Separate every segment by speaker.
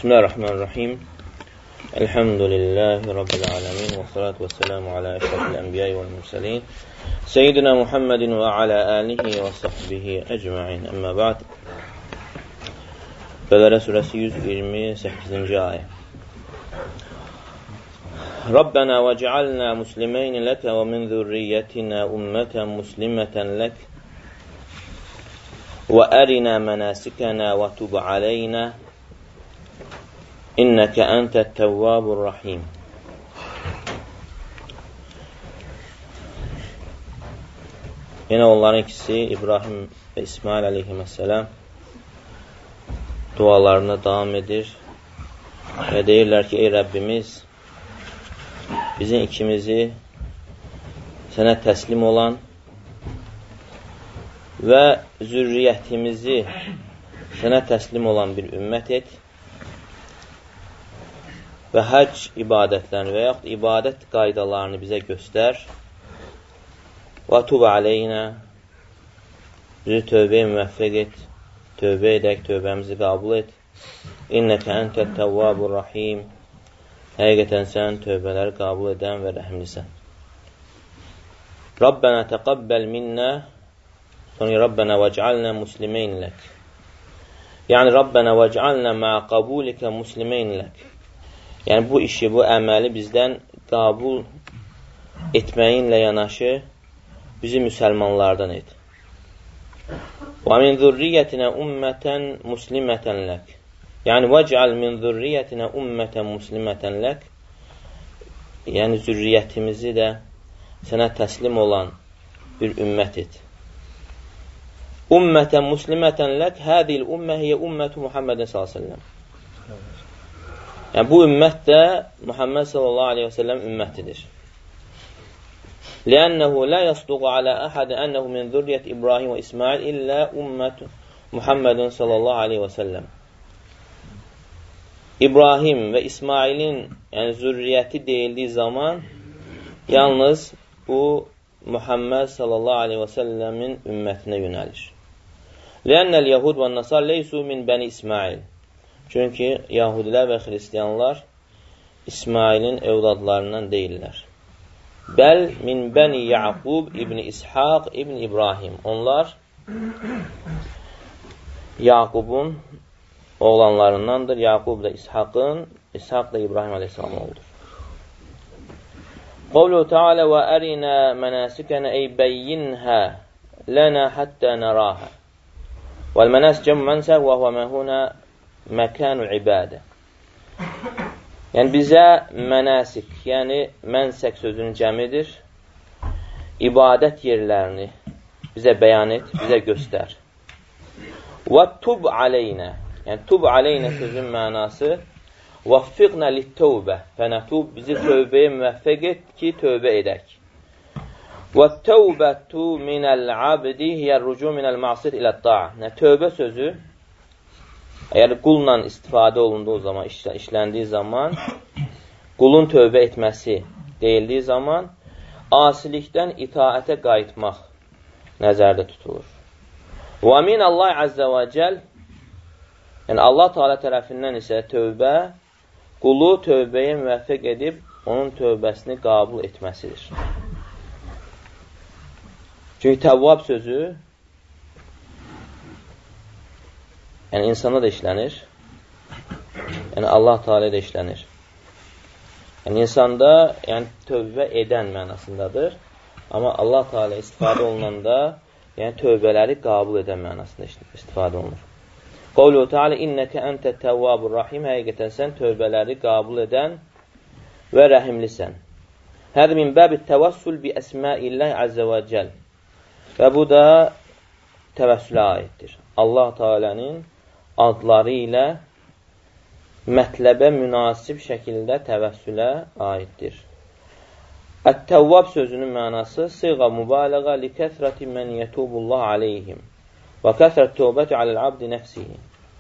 Speaker 1: Bismillahirrahmanirrahim. Elhamdülillahi Rabbil alemin. Və salatu və selamu alə əşrafil ənbiyayı və mürsəlin. Seyyidina Muhammedin və alə alihi və sahbihi əcma'in. Əmmə ba'd. Bəqərə surəsi 128-ci ayə. Rabbena və cealna muslimeyni ləkə və min zürriyyətinə ümmətən muslimətən lək və ərinə mənasikənə və tub aleynə İnnəkə əntət təvvabur rahim. Yenə onların ikisi İbrahim və İsmail əleyhissalam dualarına davam edir və deyirlər ki, ey Rəbbimiz, bizim ikimizi sənə təslim olan və zürriyyətimizi sənə təslim olan bir ümmət et və həcc ibadətlərini və yaxud ibadət qaydalarını bizə göstər. Və tub aleynə, bizi tövbəyə müvəffəq et, tövbə edək, tövbəmizi qəbul et. İnnəkə əntət təvvabur rahim, həqiqətən sən tövbələri qəbul edən və rəhimlisən. Rabbənə təqabbəl minnə, sonra Rabbənə və cealnə muslimeyn lək. Yəni, Rabbənə və cealnə məə qabulikə muslimeyn lək. Yəni, bu işi, bu əməli bizdən qəbul etməyinlə yanaşı bizi müsəlmanlardan et. Və min zürriyyətinə ümmətən muslimətən lək. Yəni, vəcəl min zürriyyətinə ümmətən muslimətən lək. Yəni, zürriyyətimizi də sənə təslim olan bir ümmət et. Ümmətən muslimətən lək, hədil ümmə hiyə ümmətu Muhammedin s.ə.v. Yəni, bu ümmət də Muhammed s.ə.v. ümmətidir. Ləənnəhu lə yasduqu alə əhədə ənəhu min zürriyyət İbrahim və İsmail illə ümmət Muhammedin s.ə.v. İbrahim və İsmailin yəni zürriyyəti deyildiyi zaman yalnız bu Muhammed s.ə.v.'in ümmətinə yönəlir. Ləənnəl yəhud və nasar leysu min bəni İsmail. Çünki Yahudilər və Xristiyanlar İsmailin evladlarından deyirlər. Bəl min bəni Yaqub ibn İshaq ibn İbrahim. Onlar Yaqubun oğlanlarındandır. Yaqub da İshaqın, İshaq da İbrahim aleyhissalam oldur. Qavluhu Teala və ərinə mənasikənə ey bəyyinhə lənə həttə nərahə. Vəl-mənəs cəm mənsəq və huvə məhunə məkanul ibadə. Yəni, bizə mənasik, yəni mənsək sözünün cəmidir. İbadət yerlərini bizə bəyan et, bizə göstər. Və tub aleynə. Yəni, tub aleynə sözün mənası vəffiqnə littəvbə. Fənətub, bizi tövbəyə müvəffəq et ki, tövbə edək. Və təvbətu minəl-abdi hiyər-rucu minəl-məsir ilə-da'a. Tövbə sözü əgər qulla istifadə olunduğu zaman, işləndiyi zaman, qulun tövbə etməsi deyildiyi zaman, asilikdən itaətə qayıtmaq nəzərdə tutulur. Və min Allah Əzzə və Cəl, yəni Allah Teala tərəfindən isə tövbə, qulu tövbəyə müvəffəq edib, onun tövbəsini qəbul etməsidir. Çünki təvvab sözü yəni, insana da işlənir. Yəni, Allah Teala da işlənir. Yəni, insanda yəni, tövbə edən mənasındadır. Amma Allah Teala istifadə olunanda yəni, tövbələri qəbul edən mənasında istifadə olunur. Qavluhu Teala innəkə əntət təvvabur rahim. Həqiqətən sən tövbələri qəbul edən və rəhimlisən. Hədə min bəbi təvəssül bi əsməilləh əzzə və cəl. Və bu da təvəssülə aiddir. Allah Teala'nın adları ilə mətləbə münasib şəkildə təvəssülə aiddir. Ət-təvvab sözünün mənası siğa mübalağa li kəsrəti mən yətubullah aleyhim və kəsrət tövbəti aləl-abdi nəfsihi.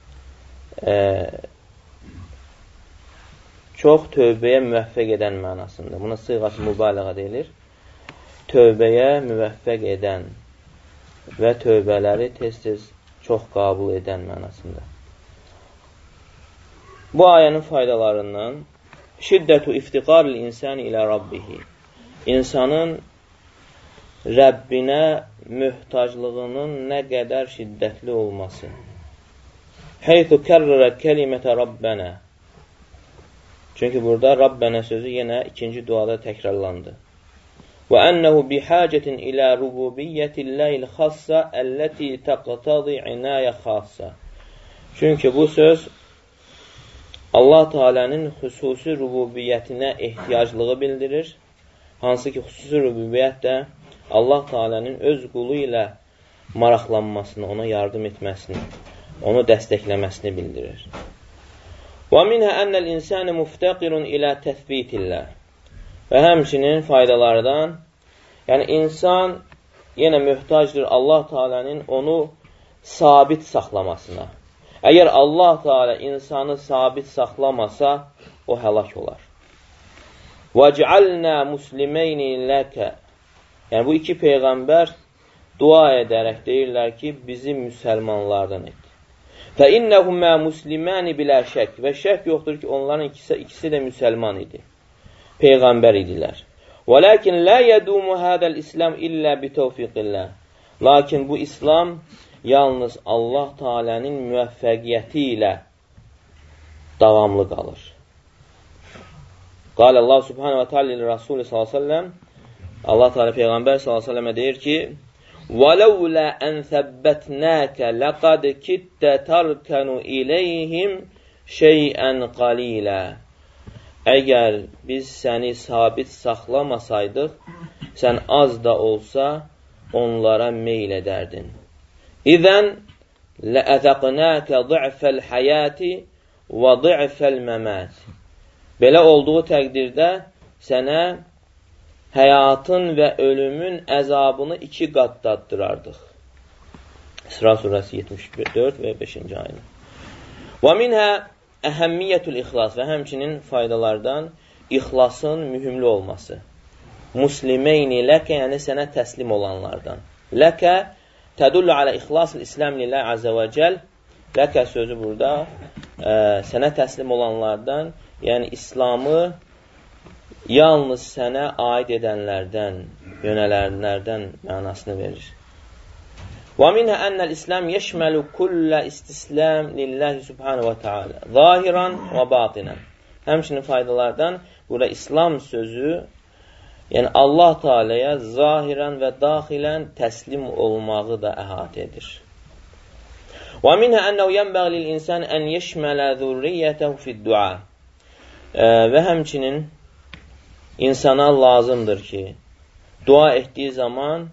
Speaker 1: Çox tövbəyə müvəffəq edən mənasında. Buna siğat mübalağa deyilir. Tövbəyə müvəffəq edən və tövbələri tez-tez çox qəbul edən mənasında. Və təvvab sözünün mənası siğa mübalağa li kəsrəti mən yətubullah aleyhim və kəsrət tövbəti aləl-abdi nəfsihi. Çox tövbəyə müvəffəq edən və tövbələri tez-tez çox qəbul edən mənasında. Qavluhu Teala və ərinə mənəsikənə ey bəyyinhə lənə həttə nərahə. Vəl-mənəs cəmu mənsəq və huvə məhunə məkanul ibadə. Yəni, bizə mənasik, yəni tövbə edən mənasında. Bu ayənin faydalarından şiddətu iftiqaril insani ilə rabbihi. İnsanın Rəbbinə möhtaclığının nə qədər şiddətli olması. Heythu kərrərə kəlimətə Rabbənə. Çünki burada Rabbənə sözü yenə ikinci duada təkrarlandı. Və ənəhu bihacətin ilə rububiyyətilləhil xassa əlləti təqtədi inayə xassa. Çünki bu söz Allah Teala'nın xüsusi rububiyyətinə ehtiyaclığı bildirir. Hansı ki, xüsusi rububiyyət də Allah Teala'nın öz qulu ilə maraqlanmasını, ona yardım etməsini, onu dəstəkləməsini bildirir. Və minhə ənəl insani muftəqirun ilə təthbitillah. Və həmçinin faydalardan, yəni insan yenə möhtacdır Allah Teala'nın onu sabit saxlamasına. Əgər Allah Teala insanı sabit saxlamasa, o həlak olar. وَجْعَلْنَا مُسْلِمَيْنِ لَكَ. Yəni, bu iki peyğəmbər dua edərək deyirlər ki, bizi müsəlmanlardan et. فَإِنَّهُمَا مُسْلِمَانِ بِلَا şək. Və şək yoxdur ki, onların ikisi də müsəlman idi. Peyğəmbər idilər. وَلَكِنْ لَا يَدُومُ هَذَا الْإِسْلَامِ إِلَّا بِتَوْفِقِ اللّٰهِ. Lakin bu İslam yalnız Allah Teala'nın müvəffəqiyyəti ilə davamlı qalır. Qal Allah Subhanahu wa Ta'ala Rasulü sallallahu aleyhi ve sellem, Allah Teala Peyğəmbər sallallahu aleyhi ve sellemə deyir ki, وَلَوْلَا أَنْ ثَبَّتْنَاكَ لَقَدْ كِدْتَ تَرْكَنُ إِلَيْهِمْ شَيْئًا قَلِيلًا. Əgər biz səni sabit saxlamasaydıq, sən az da olsa onlara meyl edərdin. İzən لَأَذَقْنَاكَ ضِعْفَ الْحَيَاتِ وَضِعْفَ الْمَمَاتِ. Belə olduğu təqdirdə sənə həyatın və ölümün əzabını 2 qat daddırardıq. İsra surəsi 74 və 5-ci ayını. Və minhə əhəmmiyyətul ixlas və həmçinin faydalardan ixlasın mühümlü olması. Muslimeyni ləkə, yəni sənə təslim olanlardan. Ləkə tədullu alə ixlasıl İslam lillah azə və cəl. Ləkə sözü burada sənə təslim olanlardan, yəni İslamı yalnız sənə aid edənlərdən, yönələnlərdən mənasını verir. Və minhə ənəl İslam yeşməlu kullə istislam lillahi subhanahu wa ta'ala, zahiran və batinən. Həmçinin faydalardan burada İslam sözü, yəni Allah Teala'ya zahirən və daxilən təslim olmağı da əhatə edir. Və minhə ənəv yənbəğ lil insan ən yeşmələ zürriyyətəhu fid-dua. Və həmçinin insana lazımdır ki, dua etdiyi zaman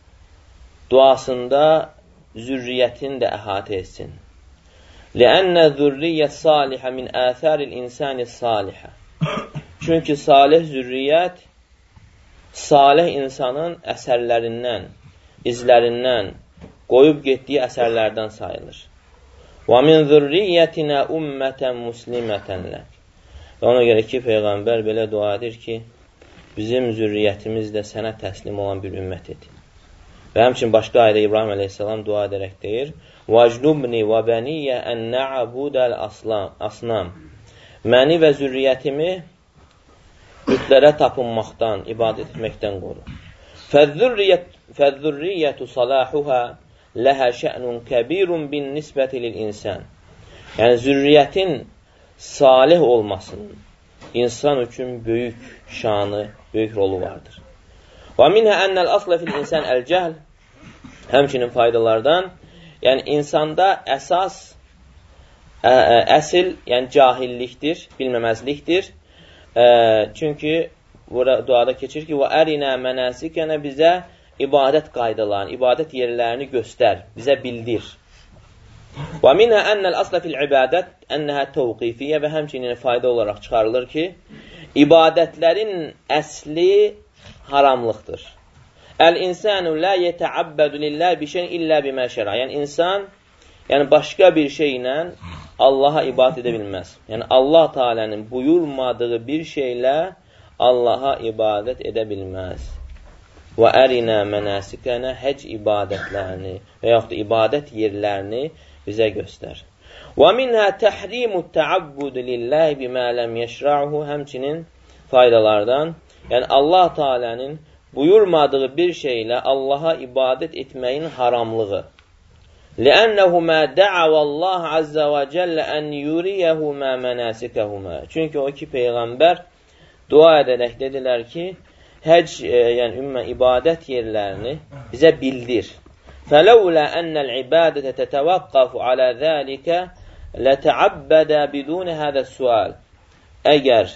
Speaker 1: duasında zürriyyətini də əhatə etsin. لِأَنَّ zürriyyət salihə min əthəril insani salihə. Çünki salih zürriyyət salih insanın əsərlərindən, izlərindən, qoyub getdiyi əsərlərdən sayılır. وَمِنْ zürriyyətinə ümmətən muslimətən lək. Və ona görə ki, Peyğəmbər belə dua edir ki, bizim zürriyyətimiz də sənə təslim olan bir ümmət edir. Və həmçin başqa ayda İbrahim əleyhissalam dua edərək deyir, وَاجْنُبْنِ وَبَنِيَّ أَنْ نَعْبُدَ الْأَصْنَامِ. Məni və zürriyyətimi bütlərə tapınmaqdan, ibadət etməkdən qoru. فَالذُّرِّيَّةُ صَلَاحُهَا لَهَا شَأْنٌ كَبِيرٌ بِالنِّسْبَةِ لِلْإِنسَانِ. Yəni, zürriyyətin salih olmasının insan üçün böyük şanı, böyük rolu vardır. Və minhə ənəl aslə fil insan əl-cəhl. Həmçinin faydalardan, yəni insanda əsas, əsil, yəni cahillikdir, bilməməzlikdir. Çünki burada duada keçir ki, və ərinə mənasikənə bizə ibadət qaydalarını, ibadət yerlərini göstər, bizə bildir. Və minhə ənəl aslə fil ibadət ənəhə təvqifiyyə və həmçinin fayda olaraq çıxarılır ki, ibadətlərin əsli haramlıqdır. Əl-insanu la yetəabbədu lillah bi şeyin illə bimə şərə. Yəni insan, yəni başqa bir şeylə Allaha ibadət edə bilməz. Yəni Allah Teala'nın buyurmadığı bir şeylə Allaha ibadət edə bilməz. Və ərinə mənasikənə həc ibadətlərini və yaxud da ibadət yerlərini bizə göstər. Və minhə təhrimut təabbud lillahi bimə ləm yeşra'uhu. Həmçinin faydalardan, yəni Allah Teala'nın buyurmadığı bir şeylə Allaha ibadət etməyin haramlığı. Li'annehu ma da'ava Allah azza və celle an yuriyahu ma manasikahuma. Çünki o ki peyğəmbər dua edərək dedilər ki, həc, yəni ümmə ibadət yerlərini bizə bildir. Fələulə ennəl ibadətə tətəvəqqafu alə zəlikə lətəabbədə bidunə hədə sual. Əgər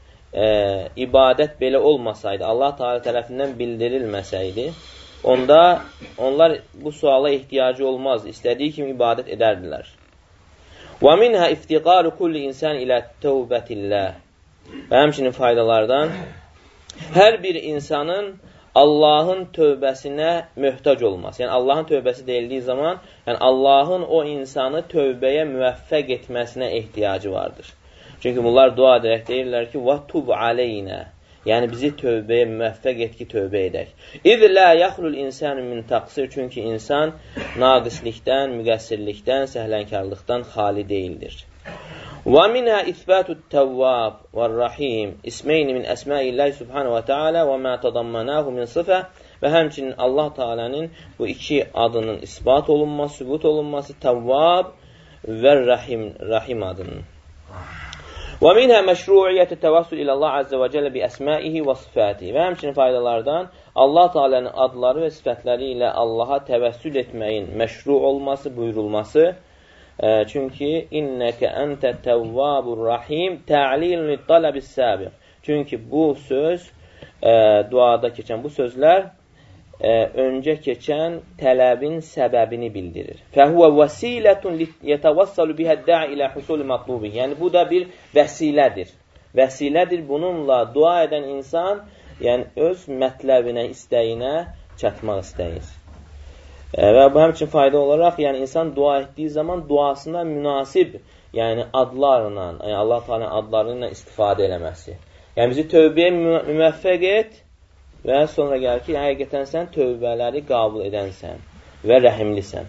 Speaker 1: ibadət belə olmasaydı, Allah Teala tərəfindən bildirilməsəydi, onda onlar bu suala ehtiyacı olmaz, istədiyi kimi ibadət edərdilər. Və minhə iftiqaru kulli insan ilə tövbətilləh. Və həmçinin faydalardan, hər bir insanın Allahın tövbəsinə möhtac olması. Yəni, Allahın tövbəsi deyildiyi zaman, yəni Allahın o insanı tövbəyə müvəffəq etməsinə ehtiyacı vardır. Çünki bunlar dua edərək deyirlər ki, وَتُبْ عَلَيْنَا. Yəni, bizi tövbəyə müvəffəq et ki, tövbə edək. İذ لَا يَخْلُ الْاِنْسَانُ مِنْ تَقْصِرِ. Çünki insan naqislikdən, müqəssirlikdən, səhlənkarlıqdan xali deyildir. وَمِنْهَا إِثْبَاتُ التَّوَّابِ وَالرَّحِيمِ İsmeyni min əsmaillahi subhanahu wa ta'ala və mə tadammanahu min sıfə. Və həmçinin Allah Teala'nın bu iki adının isbat olunması, sübut olunması, Tevvab və Rahim adının. وَمِنْهَا مَشْرُوعِيَّةُ التَّوَسُّلِ إِلَى اللّٰهِ عَزَّ وَجَلَّ بِأَسْمَائِهِ وَصِفَاتِهِ. Və həmçinin faydalardan Allah Teala'nın adları və sifətləri ilə Allaha təvəssül etməyin məşru olması, buyurulması. Çünki innəkə əntə təvvabur rahim tə'lilun littələbis səbiq. Çünki bu söz, duada keçən bu sözlər öncə keçən tələbin səbəbini bildirir. Fəhuvə vəsilətun yətəvəssəlu bihəddə ilə husulü matlubi. Yəni, bu da bir vəsilədir. Vəsilədir, bununla dua edən insan, yəni öz mətləbinə, istəyinə çatmaq istəyir. Və bu həmçin fayda olaraq, yəni insan dua etdiyi zaman duasına münasib, yəni adlarla, yəni Allah Teala adlarıyla istifadə eləməsi. Yəni bizi tövbəyə müvəffəq et və sonra gəlir ki, həqiqətən sən tövbələri qəbul edənsən və rəhimlisən.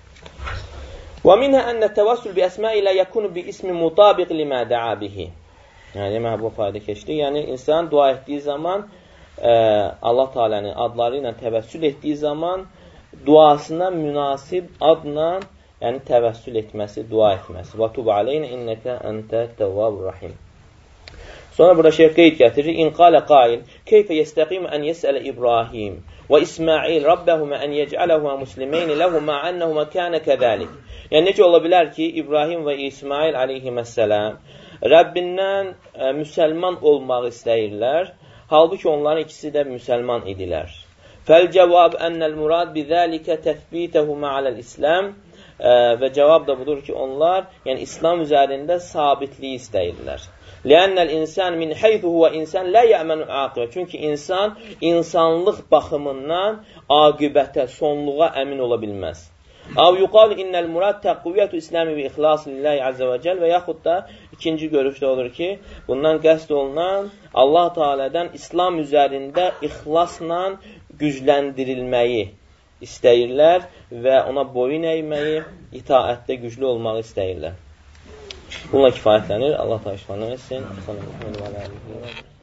Speaker 1: Və minhə ənə təvəssül bi əsmə ilə yakunu bi ismi mutabiq limə də'a bihi. Yəni bu fayda keçdi. Yəni insan dua etdiyi zaman Allah Teala'nın adları ilə təvəssül etdiyi zaman duasına münasib adla, yəni təvəssül etməsi, dua etməsi. Və tub aleynə innəkə əntə təvvabur rahim. Sonra burada şeyh qeyd gətirir. İn qalə qail, keyfə yəstəqim ən yəsələ İbrahim və İsmail Rabbəhumə ən yecələhumə muslimeyni ləhumə ənəhumə kənə kəzəlik. Yəni, necə ola bilər ki, İbrahim və İsmail aleyhissalam Rəbbindən müsəlman olmaq istəyirlər, halbuki onların ikisi də müsəlman idilər. Fəl-cəvab ənəl murad bizəlikə təthbitəhumə aləl-İslam. Və cavab da budur ki, onlar yəni İslam üzərində sabitliyi istəyirlər. Lənnəl insan min heythu huvə insan lə yəmənu aqibə. Çünki insan insanlıq baxımından aqibətə, sonluğa əmin ola bilməz. Av yuqal innəl murad təqviyyətu İslami və ixlas lillahi azza və cəl və yaxud da ikinci görüşdə olur ki, bundan qəsd olunan Allah Teala'dan İslam üzərində ixlasla gücləndirilməyi istəyirlər və ona boyun əyməyi, itaətdə güclü olmağı istəyirlər. Bununla kifayətlənir. Allah təala şifanı versin.